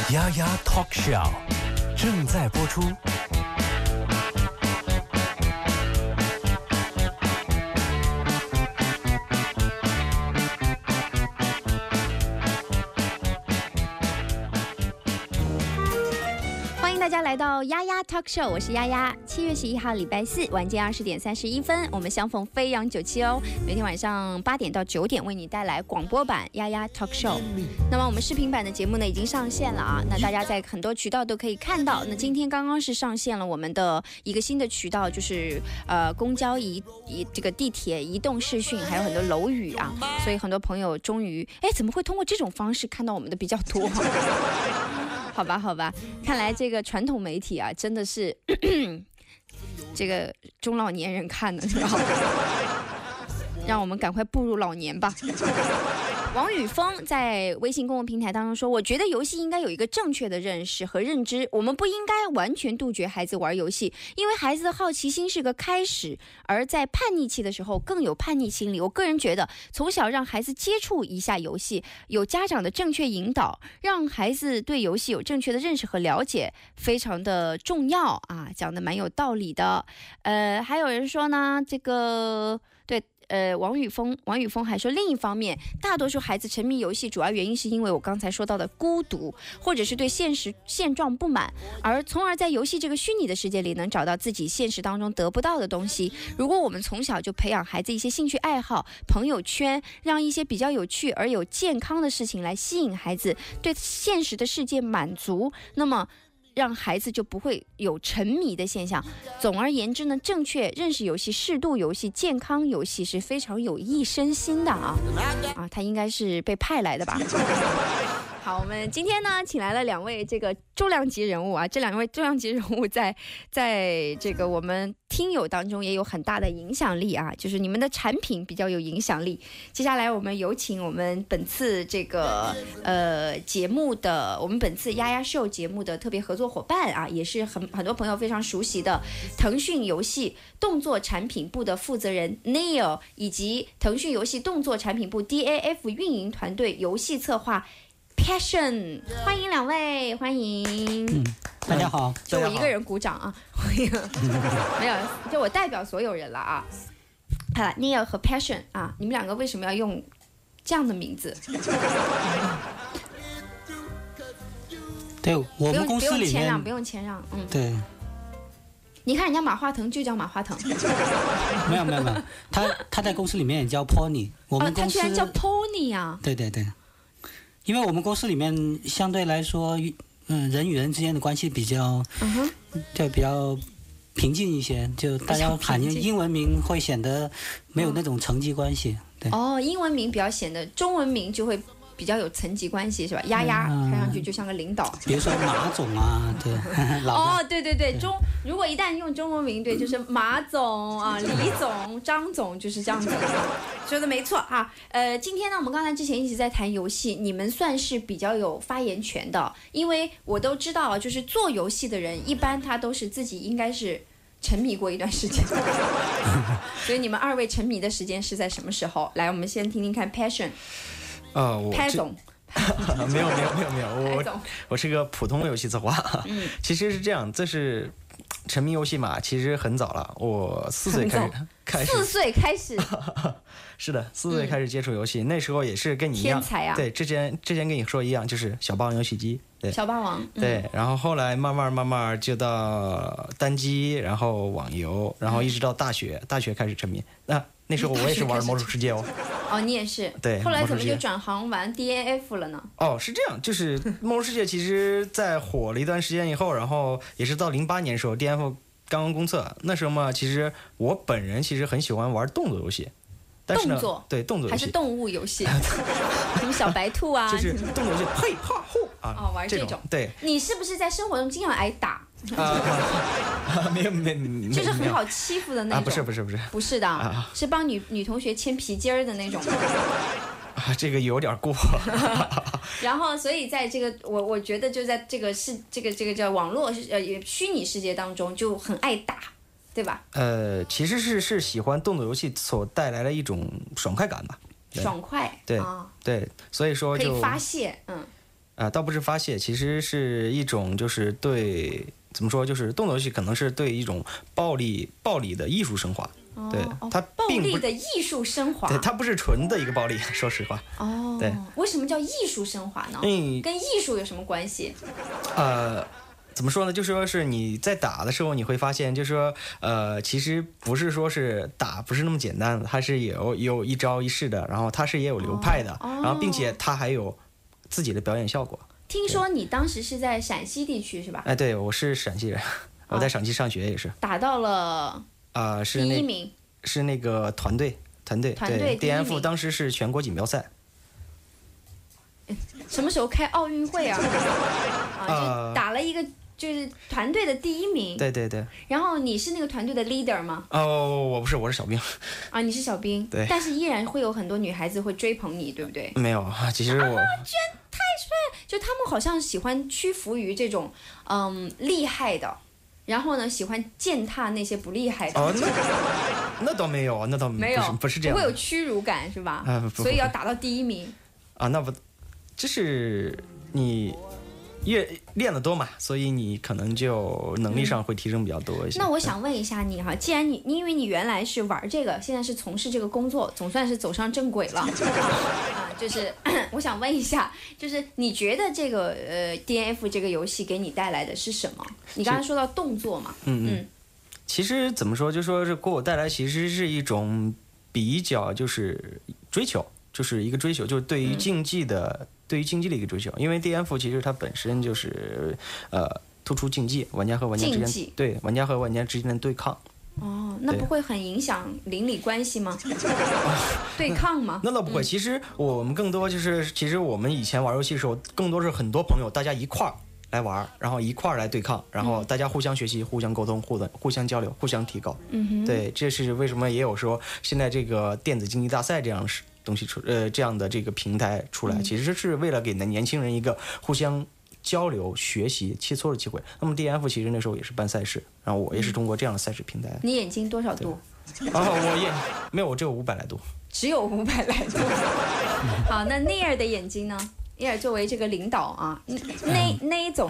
丫丫 Talk Show 正在播出。 大家来到丫丫 Talk Show， 我是丫丫。7月11号礼拜四晚间20点31分，我们相逢飞扬97哦。每天晚上8点到9点为你带来广播版丫丫 Talk Show。那么我们视频版的节目呢已经上线了啊，那大家在很多渠道都可以看到。那今天刚刚是上线了我们的一个新的渠道，就是公交这个地铁移动视讯，还有很多楼宇啊，所以很多朋友终于怎么会通过这种方式看到我们的比较多？好吧，好吧，看来这个传统媒体啊，真的是这个中老年人看的，知道吗？让我们赶快步入老年吧。王宇峰在微信公共平台当中说，我觉得游戏应该有一个正确的认识和认知，我们不应该完全杜绝孩子玩游戏，因为孩子的好奇心是个开始，而在叛逆期的时候更有叛逆心理。我个人觉得从小让孩子接触一下游戏，有家长的正确引导，让孩子对游戏有正确的认识和了解，非常的重要啊，讲的蛮有道理的。还有人说呢，这个对王宇峰还说，另一方面，大多数孩子沉迷游戏主要原因是因为我刚才说到的孤独，或者是对现状不满，从而在游戏这个虚拟的世界里能找到自己现实当中得不到的东西。如果我们从小就培养孩子一些兴趣爱好、朋友圈，让一些比较有趣而有健康的事情来吸引孩子对现实的世界满足，那么让孩子就不会有沉迷的现象。总而言之呢，正确认识游戏、适度游戏、健康游戏是非常有益身心的啊！他应该是被派来的吧？好，我们今天呢，请来了2位这个重量级人物啊，这2位重量级人物在这个我们听友当中也有很大的影响力啊，就是你们的产品比较有影响力。接下来我们有请我们本次这个节目的，我们本次丫丫秀节目的特别合作伙伴啊，也是很多朋友非常熟悉的腾讯游戏动作产品部的负责人 Neil， 以及腾讯游戏动作产品部 DAF 运营团队游戏策划Passion， 欢迎2位，欢迎。 大家好， 就我一个人鼓掌啊，没有，就我代表所有人了啊。好了 ，Neil 和 Passion 啊，你们2个为什么要用这样的名字？ 对，我们公司里面不用谦让， 对。 你看人家马化腾就叫马化腾， 没有，他在公司里面也叫 Pony， 我们公司他居然叫 Pony 啊？ 对。因为我们公司里面相对来说，人与人之间的关系比较平静一些，就大家喊英文名会显得没有那种层级关系。对。 英文名比较显得，中文名就会比较有层级关系，是吧？丫丫看上去就像个领导， 比如说马总啊，对。 对，如果一旦用中文名，对，就是马总啊、李总、张总，就是这样子。说的没错啊。今天呢，我们刚才之前一直在谈游戏，你们算是比较有发言权的，因为我都知道，就是做游戏的人，一般他都是自己应该是沉迷过一段时间。所以你们2位沉迷的时间是在什么时候？来，我们先听听看 Passion。拍总。 没有，我是个普通的游戏策划。其实是这样，这是沉迷游戏嘛，其实很早了，我4岁开始。 4岁开始。 是的，4岁开始接触游戏，那时候也是跟你一样。 天才啊！ 对，之前跟你说一样，就是小霸王游戏机。对， 小霸王。 对，然后后来慢慢就到单机，然后网游，然后一直到大学开始沉迷。那时候我也是玩魔兽世界哦。 你也是。 对。 后来怎么就转行玩 DAF 了呢？ 是这样，就是魔兽世界其实在火了一段时间以后，然后也是到08年的时候 DAF 刚刚公测，那时候嘛，其实我本人其实很喜欢玩动作游戏。但是呢，对，动作游戏还是动物游戏，什么小白兔啊， 就是动作游戏，嘿哈呼啊， 玩这种。 对， 你是不是在生活中经常挨打？ 没有， 就是很好欺负的那种。 不是的，是帮女同学牵皮筋儿的那种。 这个有点过。 然后，所以在这个我觉得就在这个这个叫网络虚拟世界当中就很爱打。对吧？ 其实是喜欢动作游戏所带来的一种爽快感吧。 爽快。 对、对，所以说就可以发泄。 倒不是发泄，其实是一种就是对怎么说，就是动作游戏可能是对一种暴力的艺术升华。对，它暴并不力的艺术升华。 对，它不是纯的一个暴力，说实话。对， 为什么叫艺术升华呢？跟艺术有什么关系？ 怎么说呢？就说是你在打的时候，你会发现，就是说，其实不是说是打不是那么简单的，它是有一招一式的，然后它是也有流派的，然后并且它还有自己的表演效果。 听说你当时是在陕西地区是吧？ 哎，对，我是陕西人，我在陕西上学也是。 打到了是第1名， 是那个团队对 DNF 当时是全国锦标赛。 什么时候开奥运会啊？就打了一个就是团队的第1名。 对。 然后你是那个团队的 leader 吗？ 我不是，我是小兵。 你是小兵。 对。 但是依然会有很多女孩子会追捧你，对不对？ 没有，其实我。 居然太帅！就他们好像喜欢屈服于这种厉害的，然后呢喜欢践踏那些不厉害的。 那倒没有，那倒没有， 不是这样。 不会有屈辱感是吧？所以要打到第1名。 那不，就是你越练得多嘛，所以你可能就能力上会提升比较多一些。 那我想问一下你哈，既然因为你原来是玩这个，现在是从事这个工作，总算是走上正轨了就是我想问一下，就是你觉得这个DNF 这个游戏给你带来的是什么？你刚才说到动作嘛， 其实怎么说，就说是给我带来其实是一种比较就是追求，就是一个追求，就是对于竞技的一个追求。因为 DNF 其实它本身就是突出竞技，玩家和玩家之间对玩家和玩家之间的对抗。 那不会很影响邻里关系吗？对抗吗？ 那倒不会。其实我们更多就是，其实我们以前玩游戏的时候，更多是很多朋友大家一块儿来玩，然后一块儿来对抗，然后大家互相学习、互相沟通、互相交流、互相提高。对，这是为什么也有说现在这个电子竞技大赛这样东西这样的这个平台出来，其实是为了给年轻人一个互相交流、学习、切磋的机会。那么 DNF 其实那时候也是办赛事，然后我也是通过这样的赛事平台。 你眼睛多少度？ 我没有，我只有500来度。 只有500来度。好，那内尔的眼睛呢？内尔作为这个领导啊，那总，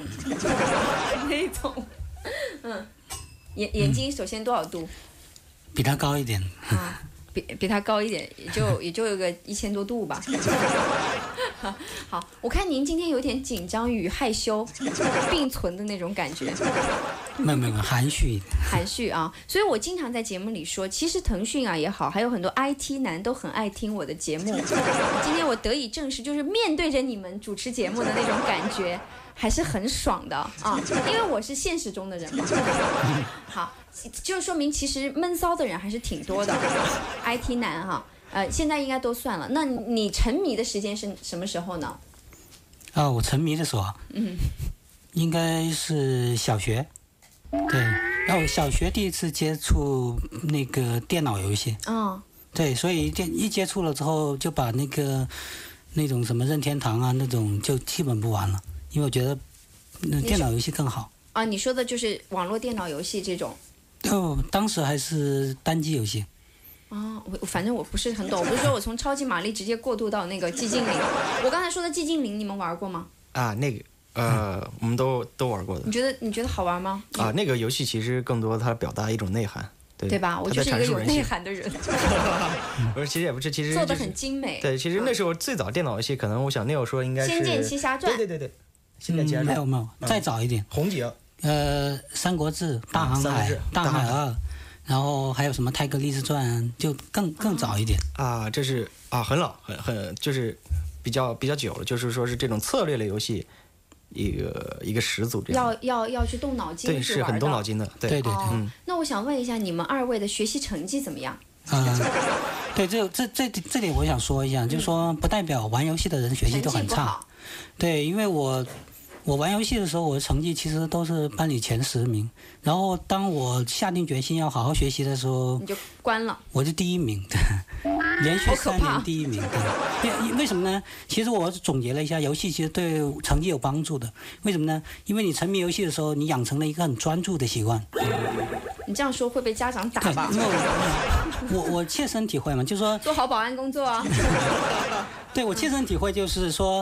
眼睛首先多少度？ 比他高一点。 比他高一点，也就有个1000多度吧。好，我看您今天有点紧张与害羞并存的那种感觉。 没有，含蓄啊。所以我经常在节目里说，其实腾讯也好，还有很多 IT 男都很爱听我的节目。今天我得以证实，就是面对着你们主持节目的那种感觉还是很爽的啊，因为我是现实中的人嘛。好，就说明其实闷骚的人还是挺多的，IT 男哈。现在应该都算了。那你沉迷的时间是什么时候呢？ 我沉迷的时候，应该是小学。对，然后小学第一次接触那个电脑游戏。对，所以一接触了之后，就把那种什么任天堂啊那种就基本不玩了，因为我觉得电脑游戏更好。 你说的就是网络电脑游戏这种。 当时还是单机游戏。 反正我不是很懂，我不是说我从超级玛丽直接过渡到那个寂静岭。我刚才说的寂静岭，你们玩过吗？ 那个我们都玩过的。 你觉得好玩吗？ 那个游戏其实更多它表达一种内涵， 对吧？我就是一个有内涵的人。 不是，其实也不是，其实做的很精美。 对，其实那时候最早电脑游戏，可能我想那有说应该是《 仙剑奇侠传》。 对，《仙剑奇侠传》 没有，再早一点， 红警。 三国志、大航海、大海2。然后还有什么《泰戈立志传》，就更早一点这是很老，很就是比较久了，就是说是这种策略类游戏，一个始祖这样。 要去动脑筋， 对，是很动脑筋的，对。 那我想问一下，你们2位的学习成绩怎么样？ 对，这点我想说一下，就是说不代表玩游戏的人学习都很差，对，因为我玩游戏的时候，我的成绩其实都是班里前10名。然后当我下定决心要好好学习的时候， 你就关了。 我是第1名，连续3年第1名。对，为什么呢？其实我总结了一下，游戏其实对成绩有帮助的。为什么呢？因为你沉迷游戏的时候，你养成了一个很专注的习惯。 你这样说会被家长打吧？ 我切身体会嘛，就是说做好保安工作啊。 对，我切身体会就是说，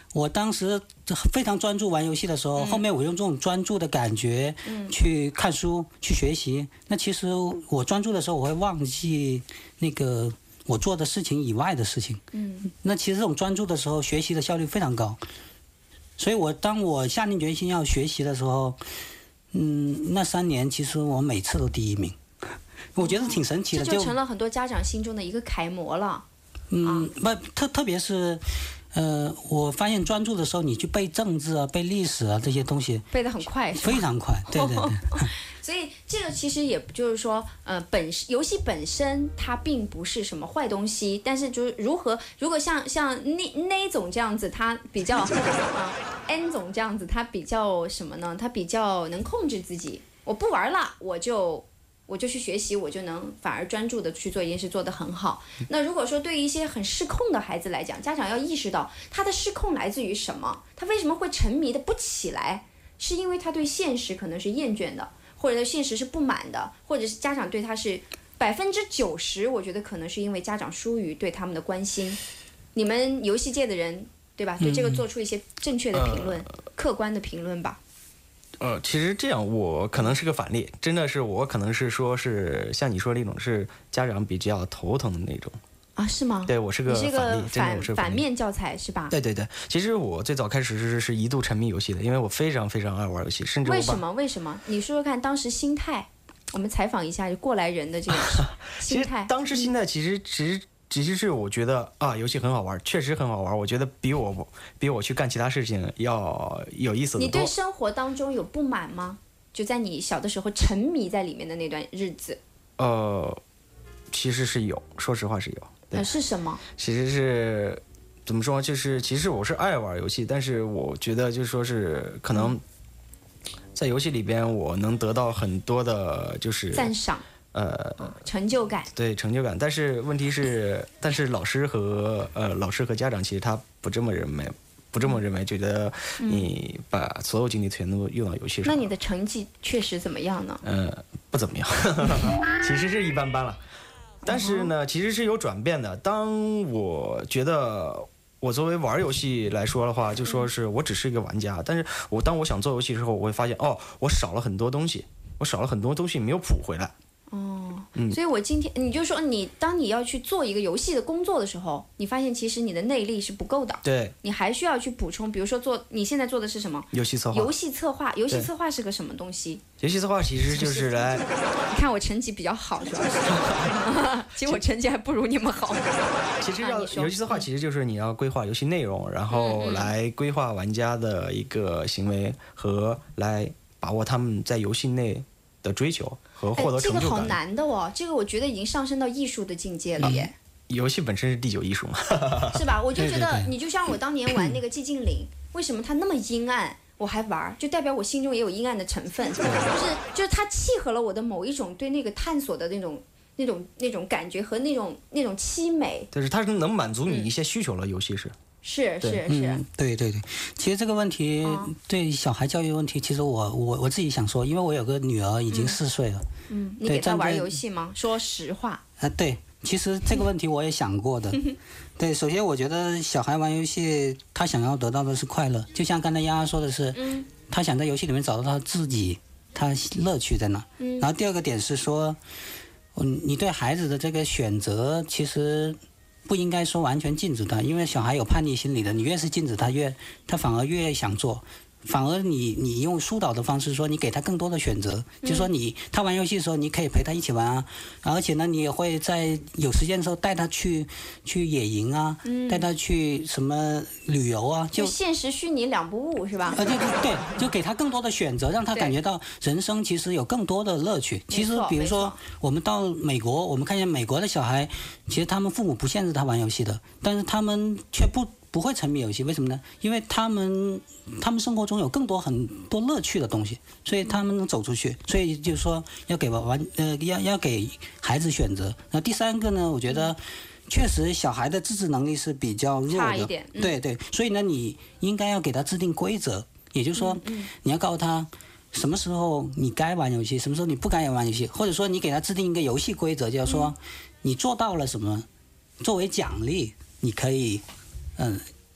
我当时非常专注玩游戏的时候，后面我用这种专注的感觉去看书、去学习。那其实我专注的时候，我会忘记那个我做的事情以外的事情。那其实这种专注的时候，学习的效率非常高。所以当我下定决心要学习的时候，那3年其实我每次都第1名，我觉得挺神奇的， 这就成了很多家长心中的一个楷模了。 特别是。我发现专注的时候，你去背政治啊、背历史啊这些东西， 背得很快， 非常快，对。 所以这个其实也就是说，游戏本身它并不是什么坏东西，但是就是如果像那总这样子，他比较N 总这样子，他比较什么呢？他比较能控制自己，我不玩了，我就去学习，我就能反而专注的去做一件事，做得很好。那如果说对于一些很失控的孩子来讲，家长要意识到他的失控来自于什么，他为什么会沉迷的不起来，是因为他对现实可能是厌倦的，或者对现实是不满的，或者是家长对他是90%，我觉得可能是因为家长疏于对他们的关心。你们游戏界的人，对吧？对这个做出一些正确的评论，客观的评论吧。 其实这样，我可能是个反例，真的是我可能是说是像你说的那种，是家长比较头疼的那种啊？是吗？ 对，我是个反例， 反面教材是吧？ 对，其实我最早开始是一度沉迷游戏的，因为我非常非常爱玩游戏，甚至为什么？你说说看，当时心态，我们采访一下过来人的这个心态。 其实当时心态其实是我觉得啊，游戏很好玩，确实很好玩。我觉得比我去干其他事情要有意思的多。 你对生活当中有不满吗？就在你小的时候沉迷在里面的那段日子。 其实是有，说实话是有。 是什么？ 其实是怎么说？就是其实我是爱玩游戏，但是我觉得就是说是可能在游戏里边我能得到很多的就是赞赏。成就感， 对成就感，但是问题是，老师和家长其实他不这么认为，觉得你把所有精力全都用到游戏上。 那你的成绩确实怎么样呢？ 不怎么样，其实是一般般了。但是呢，其实是有转变的。当我觉得我作为玩游戏来说的话，就说是我只是一个玩家，但是当我想做游戏之后，我会发现我少了很多东西，没有补回来。 所以我今天你就说当你要去做一个游戏的工作的时候，你发现其实你的内力是不够的， 对， 你还需要去补充。比如说你现在做的是什么？ 游戏策划。 游戏策划是个什么东西？ 游戏策划其实就是来， 你看我成绩比较好，是吧？其实我成绩还不如你们好。 其实游戏策划其实就是你要规划游戏内容，然后来规划玩家的一个行为和来把握他们在游戏内的追求和获得成就感。 这个好难的哦，这个我觉得已经上升到艺术的境界了耶。 游戏本身是第9艺术嘛， 是吧？我就觉得你就像我当年玩那个寂静岭，为什么它那么阴暗，我还玩，就代表我心中也有阴暗的成分，就是它契合了我的某一种对那个探索的那种感觉和那种凄美。 就是它是能满足你一些需求了，游戏是。 是， 对。其实这个问题对小孩教育问题，其实我自己想说，因为我有个女儿已经4岁了。 你给她玩游戏吗？说实话。 对，其实这个问题我也想过的。对，首先我觉得小孩玩游戏，他想要得到的是快乐，就像刚才丫丫说的是，他想在游戏里面找到他自己，他乐趣在哪。然后第二个点是说，你对孩子的这个选择，其实不应该说完全禁止他，因为小孩有叛逆心理的，你越是禁止他反而越想做。反而你用疏导的方式说，你给他更多的选择，就说他玩游戏的时候，你可以陪他一起玩啊，而且呢，你也会在有时间的时候带他去野营啊，带他去什么旅游啊， 就现实虚拟2不误是吧？ 对，就给他更多的选择，让他感觉到人生其实有更多的乐趣。其实比如说我们到美国，我们看见美国的小孩，其实他们父母不限制他玩游戏的，但是他们却不会沉迷游戏，为什么呢？因为他们生活中有很多乐趣的东西，所以他们能走出去。所以就是说要给要给孩子选择。那第三个呢，我觉得确实小孩的自制能力是比较弱的， 差一点。 对，所以呢，你应该要给他制定规则，也就是说，你要告诉他什么时候你该玩游戏，什么时候你不该玩游戏，或者说你给他制定一个游戏规则，就是说你做到了什么，作为奖励，你可以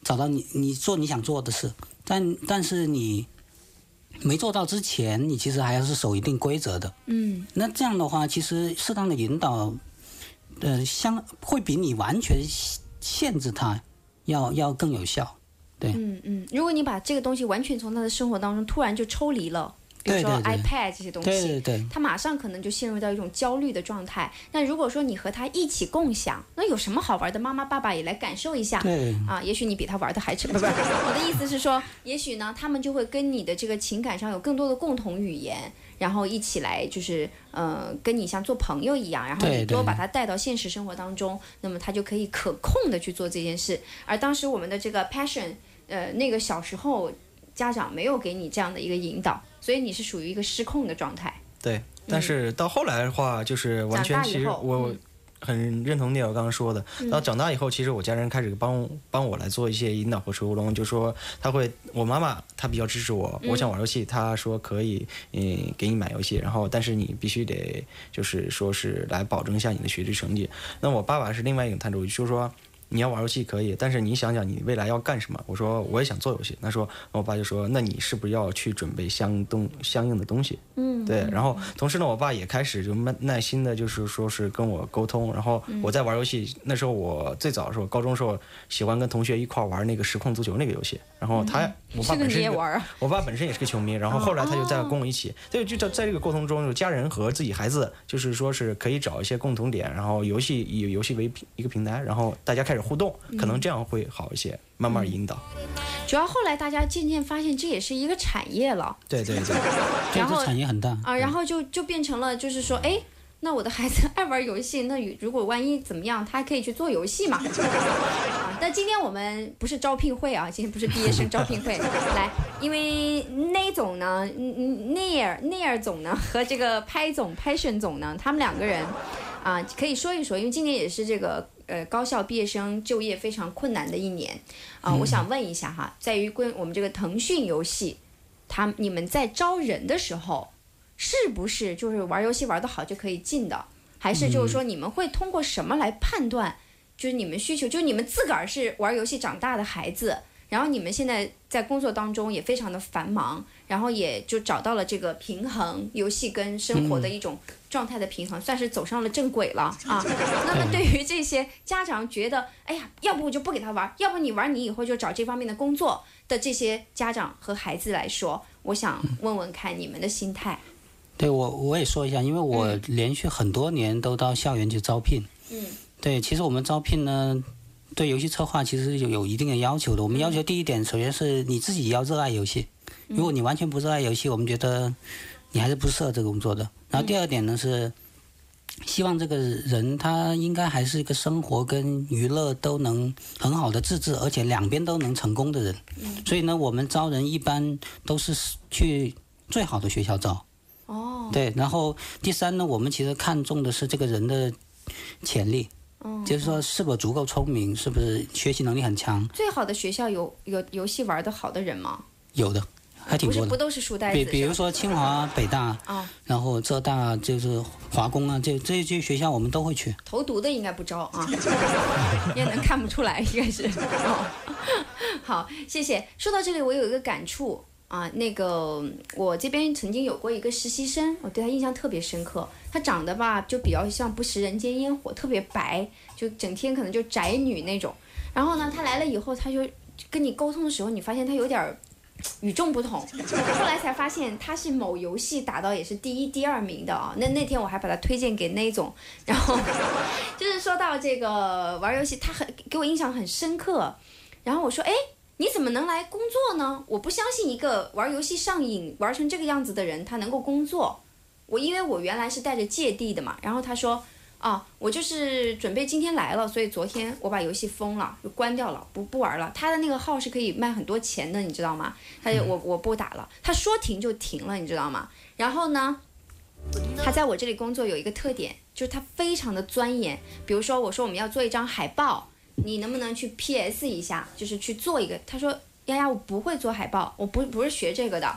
找到你做你想做的事，但是你没做到之前，你其实还是守一定规则的。那这样的话，其实适当的引导，会比你完全限制他要更有效。对， 如果你把这个东西完全从他的生活当中突然就抽离了。比如说 iPad 这些东西，他马上可能就陷入到一种焦虑的状态。那如果说你和他一起共享，那有什么好玩的？妈妈爸爸也来感受一下。也许你比他玩的还不是。我的意思是说，也许呢，他们就会跟你的这个情感上有更多的共同语言，然后一起来就是跟你像做朋友一样，然后你多把他带到现实生活当中，那么他就可以可控的去做这件事。而当时我们的这个 passion，那个小时候家长没有给你这样的一个引导。所以你是属于一个失控的状态。 对，但是到后来的话，就是完全，其实我很认同Neil刚刚说的。到长大以后，其实我家人开始帮我来做一些引导和疏通，就说我妈妈她比较支持我，我想玩游戏，她说可以，给你买游戏，然后但是你必须得就是说是来保证一下你的学习成绩。那我爸爸是另外一个态度，就是说。你要玩游戏可以，但是你想想你未来要干什么？我说我也想做游戏。我爸就说，那你是不是要去准备相应的东西？对。然后同时呢，我爸也开始就耐心的，就是说是跟我沟通。然后我在玩游戏，那时候我最早的时候，高中时候喜欢跟同学一块玩那个实况足球那个游戏。然后我爸本身也玩啊，我爸本身也是个球迷。然后后来他就在跟我一起，就在这个过程中，家人和自己孩子就是说是可以找一些共同点，然后以游戏为一个平台，然后大家开始互动，可能这样会好一些，慢慢引导。 主要后来大家渐渐发现这也是一个产业了。 对。 然后这产业很大然后就变成了就是说，那我的孩子爱玩游戏，那如果万一怎么样，他可以去做游戏嘛。但今天我们不是招聘会啊，今天不是毕业生招聘会。来，因为内总呢，内尔总呢和这个Passion 总呢，他们两个人可以说一说，因为今年也是这个高校毕业生就业非常困难的一年我想问一下哈，在于我们这个腾讯游戏，你们在招人的时候，是不是就是玩游戏玩得好就可以进的？还是就是说你们会通过什么来判断？就是你们需求，就是你们自个儿是玩游戏长大的孩子，然后你们现在在工作当中也非常的繁忙，然后也就找到了这个平衡，游戏跟生活的一种状态的平衡，算是走上了正轨了啊。那么对于这些家长觉得，哎呀，要不我就不给他玩，要不你玩你以后就找这方面的工作的这些家长和孩子来说，我想问问看你们的心态。 对，我也说一下，因为我连续很多年都到校园去招聘。对，其实我们招聘呢，对游戏策划其实有一定的要求的。我们要求第一点，首先是你自己要热爱游戏。如果你完全不热爱游戏，我们觉得你还是不适合这个工作的。然后第二点呢是，希望这个人他应该还是一个生活跟娱乐都能很好的自制，而且两边都能成功的人。所以呢，我们招人一般都是去最好的学校招。对，然后第三呢，我们其实看重的是这个人的潜力。就是说是否足够聪明，是不是学习能力很强。 最好的学校有游戏玩得好的人吗？ 有的，还挺多的。 不都是书呆子？ 比如说清华、北大然后浙大，就是华工啊，这些学校我们都会去。 投毒的应该不招啊，也能看不出来，应该是。好，谢谢。说到这里，我有一个感触。那个我这边曾经有过一个实习生，我对他印象特别深刻。他长得吧就比较像不食人间烟火，特别白，就整天可能就宅女那种。然后呢，他来了以后，他就跟你沟通的时候，你发现他有点与众不同。后来才发现他是某游戏打到也是第1、第2名的啊。那天我还把他推荐给那总，然后就是说到这个玩游戏，他给我印象很深刻。然后我说，你怎么能来工作呢？我不相信一个玩游戏上瘾玩成这个样子的人他能够工作。因为我原来是带着芥蒂的嘛。然后他说我就是准备今天来了，所以昨天我把游戏封了，就关掉了，不玩了。他的那个号是可以卖很多钱的，你知道吗？我不打了，他说停就停了，你知道吗？然后呢，他在我这里工作有一个特点，就是他非常的钻研。比如说我说我们要做一张海报，你能不能去 PS 一下，就是去做一个。他说丫丫，我不会做海报，我不是学这个的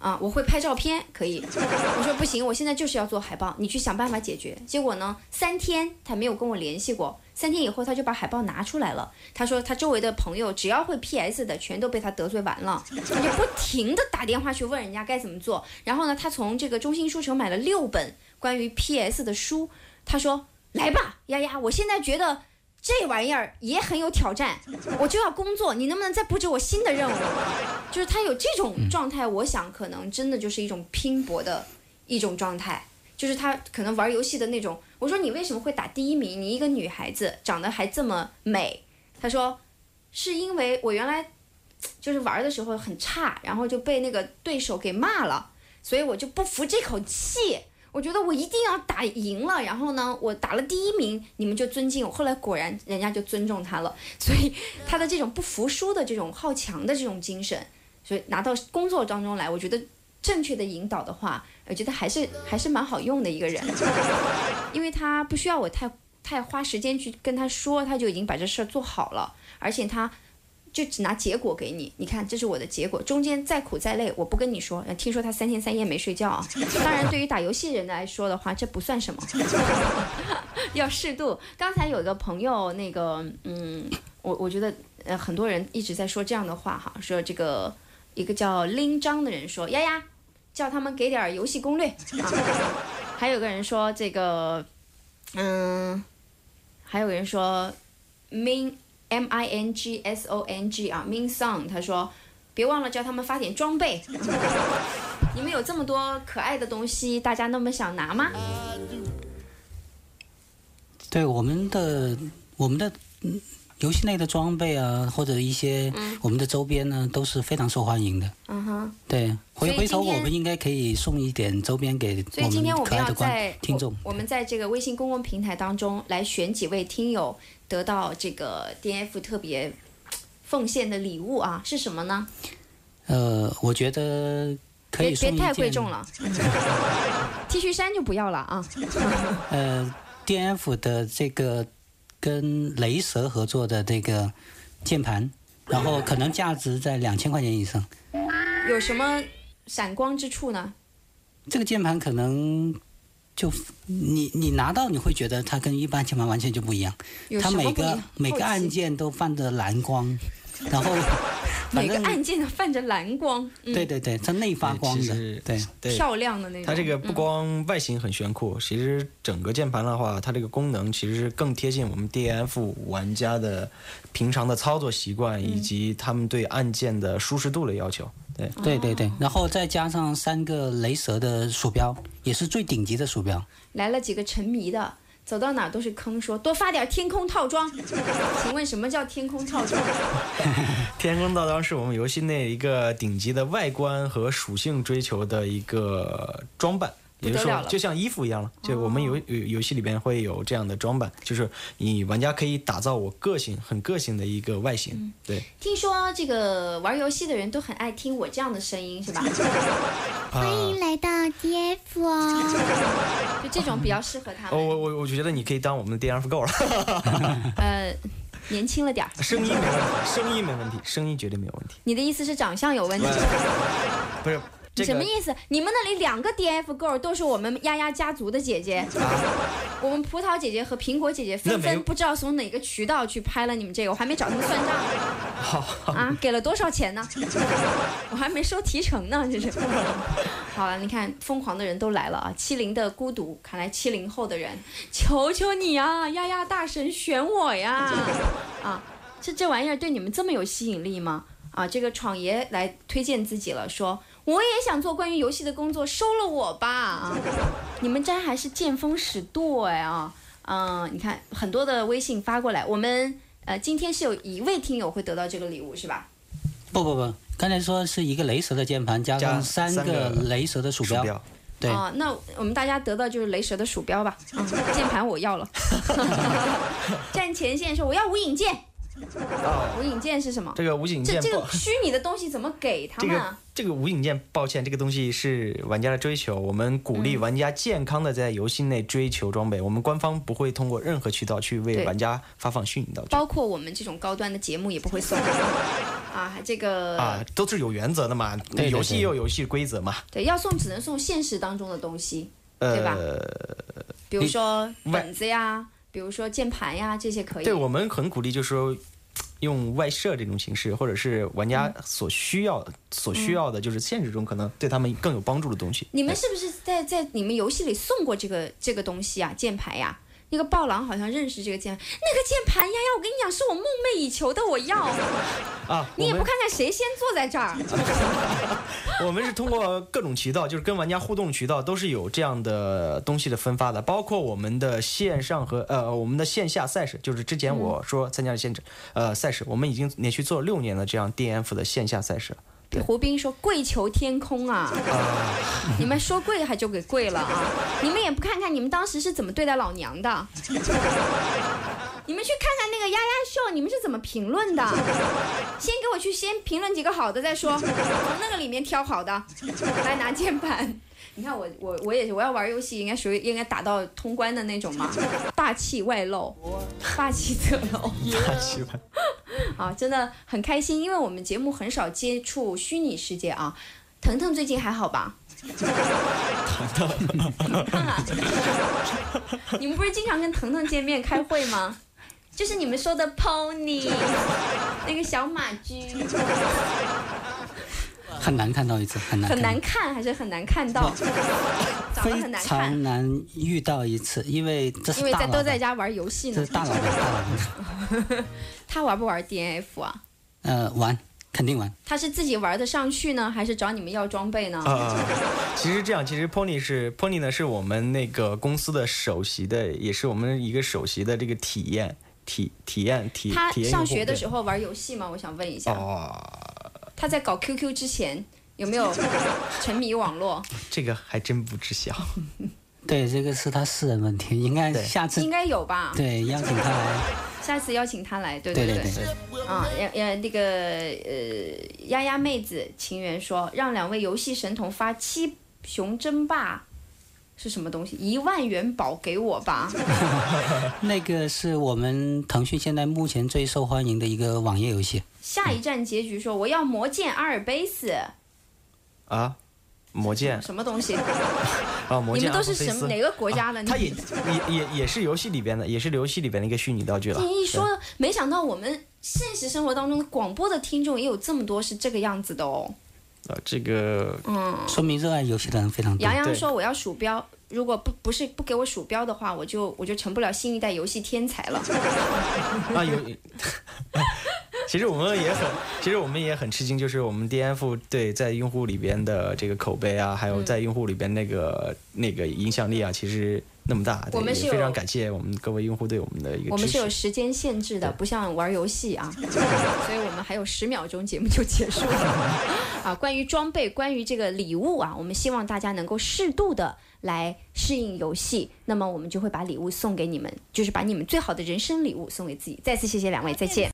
啊，我会拍照片，可以。我说不行，我现在就是要做海报，你去想办法解决。结果呢，3天他没有跟我联系过，3天以后他就把海报拿出来了。他说他周围的朋友只要会 PS 的，全都被他得罪完了，他就不停的打电话去问人家该怎么做。然后呢，他从这个中信书城买了6本关于 PS 的书。他说来吧，丫丫，我现在觉得这玩意儿也很有挑战，我就要工作，你能不能再布置我新的任务？就是他有这种状态，我想可能真的就是一种拼搏的一种状态，就是他可能玩游戏的那种。我说你为什么会打第1名？你一个女孩子长得还这么美。他说是因为我原来就是玩的时候很差，然后就被那个对手给骂了，所以我就不服这口气。我觉得我一定要打赢了，然后呢，我打了第1名，你们就尊敬我。后来果然人家就尊重他了，所以他的这种不服输的这种好强的这种精神，所以拿到工作当中来，我觉得正确的引导的话，我觉得还是蛮好用的一个人，因为他不需要我太花时间去跟他说，他就已经把这事儿做好了，而且他就只拿结果给你，你看这是我的结果，中间再苦再累我不跟你说。听说他3天3夜没睡觉啊，当然对于打游戏人来说的话，这不算什么，要适度。刚才有一个朋友那个我觉得很多人一直在说这样的话哈，说这个一个叫林张的人说丫丫叫他们给点游戏攻略啊，还有个人说这个还有个人说MINGSONG 啊 Min Song， 他说别忘了叫他们发点装备。你们有这么多可爱的东西，大家那么想拿吗？ 对，我们的游戏内的装备啊，或者一些我们的周边呢，都是非常受欢迎的。对，回头我们应该可以送一点周边给我们可爱的听众。 我们在这个微信公共平台当中来选几位听友得到这个 DNF 特别奉献的礼物啊，是什么呢？ 我觉得可以送一件， 别太贵重了，T 恤衫就不要了啊。 DNF 的这个跟雷蛇合作的这个键盘，然后可能价值在2000块钱以上。 有什么闪光之处呢？ 这个键盘可能就你拿到你会觉得它跟一般键盘完全就不一样，它每个按键都泛着蓝光，然后每个按键都泛着蓝光， 对对对，它内发光的，对， 漂亮的那种。 它这个不光外形很炫酷，其实整个键盘的话，它这个功能其实是更贴近我们 DNF 玩家的平常的操作习惯，以及他们对按键的舒适度的要求。 对对对，然后再加上3个雷蛇的鼠标，也是最顶级的鼠标。 来了几个沉迷的，走到哪都是坑，说多发点天空套装。请问什么叫天空套装？ 天空套装是我们游戏内一个顶级的外观和属性追求的一个装扮。也就是说，就像衣服一样了，就我们游戏里边会有这样的装扮，就是你玩家可以打造我很个性的一个外形。对， 听说这个玩游戏的人都很爱听我这样的声音，是吧？ 欢迎来到 DF 哦， 就这种比较适合他们。 我觉得你可以当我们的 DNF Go 了。 年轻了点儿， 声音没问题，声音没问题，声音绝对没有问题。 你的意思是长相有问题？ 不是。 什么意思？你们那里2个 DNF Girl 都是我们丫丫家族的姐姐，我们葡萄姐姐和苹果姐姐纷纷不知道从哪个渠道去拍了你们这个，我还没找他们算账。啊，给了多少钱呢？我还没收提成呢，这是。好了，你看疯狂的人都来了啊！70的孤独，看来70后的人，求求你啊，丫丫大神选我呀！啊，这玩意儿对你们这么有吸引力吗？啊，这个闯爷来推荐自己了，说我也想做关于游戏的工作，收了我吧！啊，你们真还是见风使舵啊！你看很多的微信发过来，我们今天是有1位听友会得到这个礼物是吧？ 不，刚才说是一个雷蛇的键盘加上3个雷蛇的鼠标。对啊，那我们大家得到就是雷蛇的鼠标吧。键盘我要了。站前线说我要无影键。 无影键是什么？ 这个无影键， 这个虚拟的东西怎么给他们啊？ 这个无影键，抱歉，这个东西是玩家的追求，我们鼓励玩家健康的在游戏内追求装备，我们官方不会通过任何渠道去为玩家发放虚拟道具， 包括我们这种高端的节目也不会送啊，这个都是有原则的嘛， 对游戏也有游戏规则嘛， 对，要送只能送现实当中的东西，对吧？比如说本子呀，比如说键盘呀，这些可以。 对，我们很鼓励，就是说用外设这种形式，或者是玩家所需要的，就是现实中可能对他们更有帮助的东西。 你们是不是在你们游戏里送过这个东西啊？键盘呀？那个暴狼好像认识这个键盘，那个键盘呀，我跟你讲，是我梦寐以求的，我要啊！你也不看看谁先坐在这儿。 我们是通过各种渠道，就是跟玩家互动的渠道，都是有这样的东西的分发的，包括我们的线上和我们的线下赛事，就是之前我说参加的赛事，我们已经连续做了6年的这样 DNF 的线下赛事了。 胡斌说跪求天空啊！你们说跪还就给跪了啊！你们也不看看你们当时是怎么对待老娘的？你们去看看那个丫丫秀，你们是怎么评论的？先给我去先评论几个好的再说，从那个里面挑好的来拿键盘。你看我也是，我要玩游戏应该打到通关的那种嘛，霸气外露，霸气侧漏， 霸气外。 啊，真的很开心，因为我们节目很少接触虚拟世界啊。腾腾最近还好吧？腾腾啊，你们不是经常跟腾腾见面开会吗？就是你们说的 pony 那个小马驹。 很难看到一次，很难看还是很难看到，长得很难看，非常难遇到一次，因为这是大佬都在家玩游戏呢。 这是大佬的。 他玩不玩 DNF 啊？ 玩，肯定玩。 他是自己玩得上去呢，还是找你们要装备呢？ 其实这样，其实 Pony 呢是我们那个公司的首席的，也是我们一个首席的这个体验。 他上学的时候玩游戏吗？我想问一下。他在搞 QQ 之前有没有沉迷网络？ 这个还真不知晓。 对，这个是他私人问题，应该下次应该有吧？ 对，邀请他来。 下次邀请他来，对。啊，那个丫丫妹子情缘说，让2位游戏神童发七雄争霸。是什么东西？1万元宝给我吧。 那个是我们腾讯现在目前最受欢迎的一个网页游戏。 下一站结局说我要魔剑阿尔卑斯。 啊，魔剑什么东西？ 魔剑。 你们都是什么哪个国家的？ 它也是游戏里边的，也是游戏里边的一个虚拟道具了。 你一说，没想到我们现实生活当中广播的听众也有这么多是这个样子的哦。 这个说明热爱游戏的人非常多。 洋洋说我要鼠标，如果不给我鼠标的话，我就成不了新一代游戏天才了。 其实我们也很吃惊，就是我们 DNF 对在用户里边的这个口碑啊，还有在用户里边那个影响力啊，其实那么大。 我们是非常感谢我们各位用户对我们的一个支持。 我们是有时间限制的，不像玩游戏啊，所以我们还有10秒钟节目就结束了。啊，关于装备，关于这个礼物啊，我们希望大家能够适度的来适应游戏，那么我们就会把礼物送给你们，就是把你们最好的人生礼物送给自己。再次谢谢2位，再见。